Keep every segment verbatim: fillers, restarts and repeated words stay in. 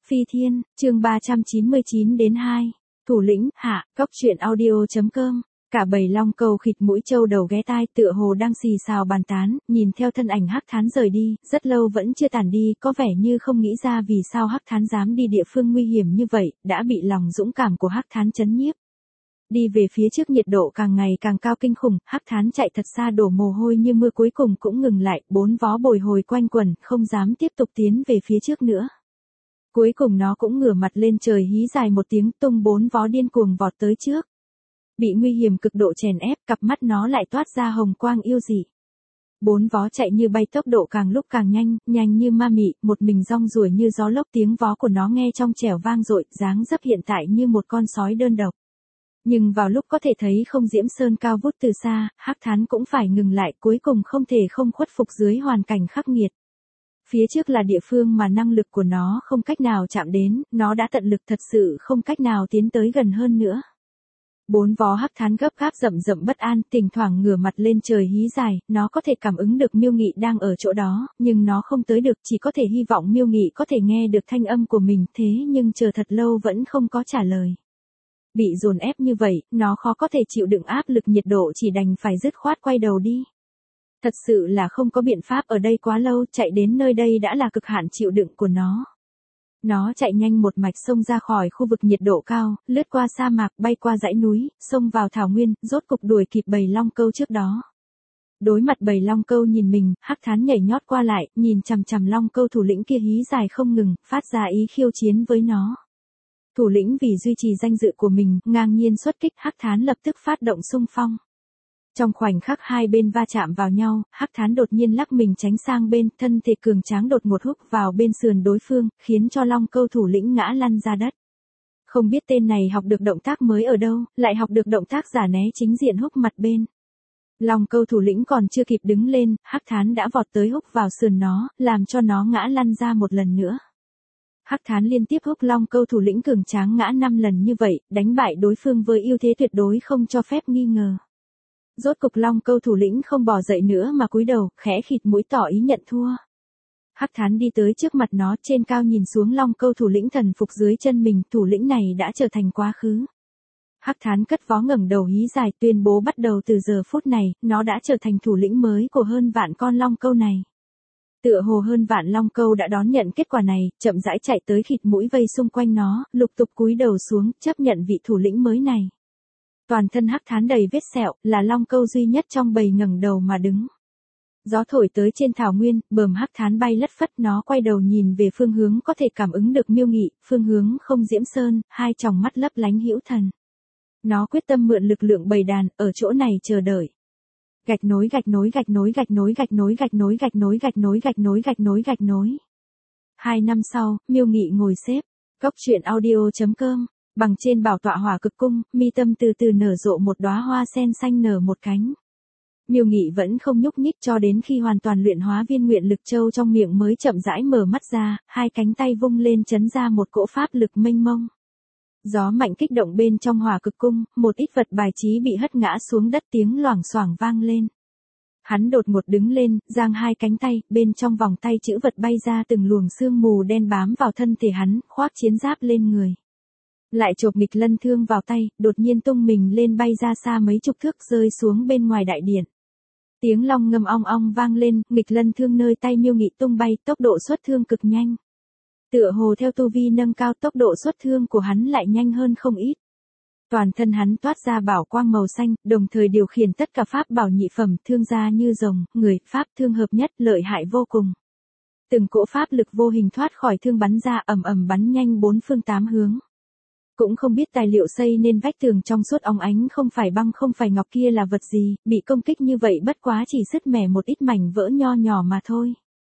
Phi Thiên, chương ba trăm chín mươi chín đến hai. Thủ lĩnh, hạ, cốc truyện audio.com. Cả bầy long câu khịt mũi trâu đầu ghé tai tựa hồ đang xì xào bàn tán, nhìn theo thân ảnh Hắc Thán rời đi, rất lâu vẫn chưa tàn đi, có vẻ như không nghĩ ra vì sao Hắc Thán dám đi địa phương nguy hiểm như vậy, đã bị lòng dũng cảm của Hắc Thán chấn nhiếp. Đi về phía trước nhiệt độ càng ngày càng cao kinh khủng, Hắc Thán chạy thật xa đổ mồ hôi như mưa cuối cùng cũng ngừng lại, bốn vó bồi hồi quanh quẩn, không dám tiếp tục tiến về phía trước nữa. Cuối cùng nó cũng ngửa mặt lên trời hí dài một tiếng, tung bốn vó điên cuồng vọt tới trước. Bị nguy hiểm cực độ chèn ép, cặp mắt nó lại toát ra hồng quang yêu dị. Bốn vó chạy như bay, tốc độ càng lúc càng nhanh, nhanh như ma mị, một mình rong ruổi như gió lốc, tiếng vó của nó nghe trong trẻo vang dội, dáng dấp hiện tại như một con sói đơn độc. Nhưng vào lúc có thể thấy không diễm sơn cao vút từ xa, Hắc Thán cũng phải ngừng lại, cuối cùng không thể không khuất phục dưới hoàn cảnh khắc nghiệt. Phía trước là địa phương mà năng lực của nó không cách nào chạm đến, nó đã tận lực thật sự không cách nào tiến tới gần hơn nữa. Bốn vó Hắc Thán gấp gáp rậm rậm bất an, thỉnh thoảng ngửa mặt lên trời hí dài, nó có thể cảm ứng được Miêu Nghị đang ở chỗ đó, nhưng nó không tới được, chỉ có thể hy vọng Miêu Nghị có thể nghe được thanh âm của mình, thế nhưng chờ thật lâu vẫn không có trả lời. Bị dồn ép như vậy, nó khó có thể chịu đựng áp lực nhiệt độ, chỉ đành phải dứt khoát quay đầu đi. Thật sự là không có biện pháp, ở đây quá lâu, chạy đến nơi đây đã là cực hạn chịu đựng của nó. Nó chạy nhanh một mạch xông ra khỏi khu vực nhiệt độ cao, lướt qua sa mạc, bay qua dãy núi, xông vào thảo nguyên, rốt cục đuổi kịp bầy long câu trước đó. Đối mặt bầy long câu nhìn mình, Hắc Thán nhảy nhót qua lại, nhìn chằm chằm long câu thủ lĩnh kia hí dài không ngừng, phát ra ý khiêu chiến với nó. Thủ lĩnh vì duy trì danh dự của mình, ngang nhiên xuất kích, Hắc Thán lập tức phát động xung phong. Trong khoảnh khắc hai bên va chạm vào nhau, Hắc Thán đột nhiên lắc mình tránh sang bên, thân thể cường tráng đột ngột húc vào bên sườn đối phương, khiến cho long câu thủ lĩnh ngã lăn ra đất. Không biết tên này học được động tác mới ở đâu, lại học được động tác giả né chính diện húc mặt bên. Long câu thủ lĩnh còn chưa kịp đứng lên, Hắc Thán đã vọt tới húc vào sườn nó, làm cho nó ngã lăn ra một lần nữa. Hắc Thán liên tiếp húc long câu thủ lĩnh cường tráng ngã năm lần như vậy, đánh bại đối phương với ưu thế tuyệt đối không cho phép nghi ngờ. Rốt cục long câu thủ lĩnh không bò dậy nữa mà cúi đầu, khẽ khịt mũi tỏ ý nhận thua. Hắc Thán đi tới trước mặt nó, trên cao nhìn xuống long câu thủ lĩnh thần phục dưới chân mình, thủ lĩnh này đã trở thành quá khứ. Hắc Thán cất vó ngẩng đầu hí dài, tuyên bố bắt đầu từ giờ phút này, nó đã trở thành thủ lĩnh mới của hơn vạn con long câu này. Tựa hồ hơn vạn long câu đã đón nhận kết quả này, chậm rãi chạy tới khịt mũi vây xung quanh nó, lục tục cúi đầu xuống, chấp nhận vị thủ lĩnh mới này. Toàn thân Hắc Thán đầy vết sẹo, là long câu duy nhất trong bầy ngẩng đầu mà đứng. Gió thổi tới trên thảo nguyên, bờm Hắc Thán bay lất phất, nó quay đầu nhìn về phương hướng có thể cảm ứng được Miêu Nghị, phương hướng không diễm sơn, hai tròng mắt lấp lánh hữu thần. Nó quyết tâm mượn lực lượng bầy đàn, ở chỗ này chờ đợi. Gạch nối gạch nối gạch nối gạch nối gạch nối gạch nối gạch nối gạch nối gạch nối gạch nối gạch nối. Hai năm sau, Miêu Nghị ngồi xếp, cốc truyện audio.com, bằng trên bảo tọa hỏa cực cung, mi tâm từ từ nở rộ một đóa hoa sen xanh nở một cánh. Miêu Nghị vẫn không nhúc nhích cho đến khi hoàn toàn luyện hóa viên nguyện lực châu trong miệng mới chậm rãi mở mắt ra, hai cánh tay vung lên chấn ra một cỗ pháp lực mênh mông. Gió mạnh kích động bên trong hỏa cực cung, một ít vật bài trí bị hất ngã xuống đất, tiếng loảng xoảng vang lên. Hắn đột ngột đứng lên, giang hai cánh tay, bên trong vòng tay chữ vật bay ra từng luồng sương mù đen bám vào thân thể hắn, khoác chiến giáp lên người. Lại chộp nghịch lân thương vào tay, đột nhiên tung mình lên bay ra xa mấy chục thước rơi xuống bên ngoài đại điện. Tiếng long ngâm ong ong vang lên, nghịch lân thương nơi tay Miêu Nghị tung bay, tốc độ xuất thương cực nhanh. Tựa hồ theo tu vi nâng cao, tốc độ xuất thương của hắn lại nhanh hơn không ít. Toàn thân hắn toát ra bảo quang màu xanh, đồng thời điều khiển tất cả pháp bảo nhị phẩm, thương gia như rồng, người, pháp thương hợp nhất, lợi hại vô cùng. Từng cỗ pháp lực vô hình thoát khỏi thương bắn ra, ầm ầm bắn nhanh bốn phương tám hướng. Cũng không biết tài liệu xây nên vách tường trong suốt óng ánh không phải băng không phải ngọc kia là vật gì, bị công kích như vậy bất quá chỉ sứt mẻ một ít mảnh vỡ nho nhỏ mà thôi.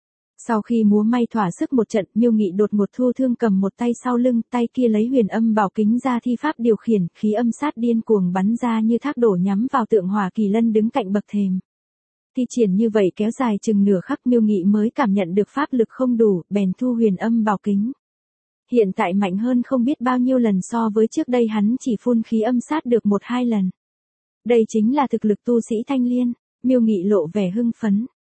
Sau khi múa may thỏa sức một trận, Miêu Nghị đột ngột thu thương cầm một tay sau lưng, tay kia lấy huyền âm bảo kính ra thi pháp điều khiển, khí âm sát điên cuồng bắn ra như thác đổ nhắm vào tượng hỏa kỳ lân đứng cạnh bậc thềm. Thi triển như vậy kéo dài chừng nửa khắc, Miêu Nghị mới cảm nhận được pháp lực không đủ, bèn thu huyền âm bảo kính. Hiện tại mạnh hơn không biết bao nhiêu lần so với trước đây, hắn chỉ phun khí âm sát được một hai lần. Đây chính là thực lực tu sĩ thanh liên. Miêu Nghị lộ vẻ hưng phấn.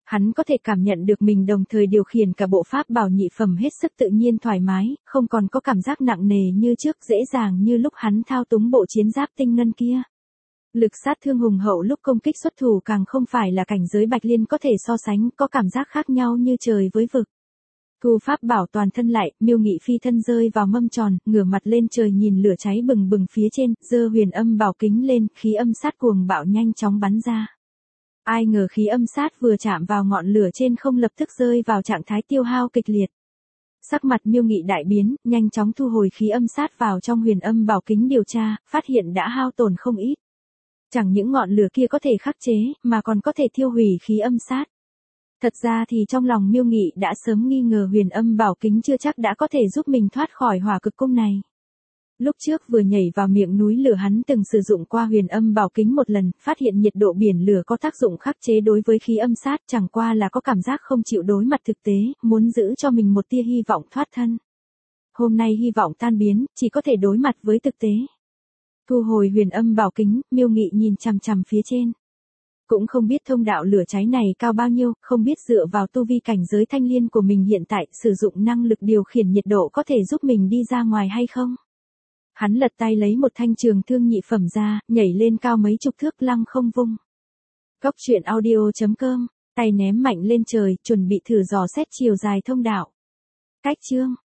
Hắn có thể cảm nhận được mình đồng thời điều khiển cả bộ pháp bảo nhị phẩm hết sức tự nhiên thoải mái, không còn có cảm giác nặng nề như trước, dễ dàng như lúc hắn thao túng bộ chiến giáp tinh ngân kia. Lực sát thương hùng hậu lúc công kích xuất thủ càng không phải là cảnh giới Bạch Liên có thể so sánh, có cảm giác khác nhau như trời với vực. Thu pháp bảo toàn thân lại, Miêu Nghị phi thân rơi vào mâm tròn, ngửa mặt lên trời nhìn lửa cháy bừng bừng phía trên, giơ huyền âm bảo kính lên, khí âm sát cuồng bạo nhanh chóng bắn ra. Ai ngờ khí âm sát vừa chạm vào ngọn lửa trên không lập tức rơi vào trạng thái tiêu hao kịch liệt. Sắc mặt Miêu Nghị đại biến, nhanh chóng thu hồi khí âm sát vào trong huyền âm bảo kính điều tra, phát hiện đã hao tổn không ít. Chẳng những ngọn lửa kia có thể khắc chế, mà còn có thể thiêu hủy khí âm sát. Thật ra thì trong lòng Miêu Nghị đã sớm nghi ngờ huyền âm bảo kính chưa chắc đã có thể giúp mình thoát khỏi hỏa cực cung này. Lúc trước vừa nhảy vào miệng núi lửa hắn từng sử dụng qua huyền âm bảo kính một lần, phát hiện nhiệt độ biển lửa có tác dụng khắc chế đối với khí âm sát, chẳng qua là có cảm giác không chịu đối mặt thực tế, muốn giữ cho mình một tia hy vọng thoát thân. Hôm nay hy vọng tan biến, chỉ có thể đối mặt với thực tế. Thu hồi huyền âm bảo kính, Miêu Nghị nhìn chằm chằm phía trên. Cũng không biết thông đạo lửa cháy này cao bao nhiêu, không biết dựa vào tu vi cảnh giới thanh liên của mình hiện tại sử dụng năng lực điều khiển nhiệt độ có thể giúp mình đi ra ngoài hay không. Hắn lật tay lấy một thanh trường thương nhị phẩm ra, nhảy lên cao mấy chục thước lăng không vung. Góc truyện audio chấm com, tay ném mạnh lên trời, chuẩn bị thử dò xét chiều dài thông đạo. Cách chương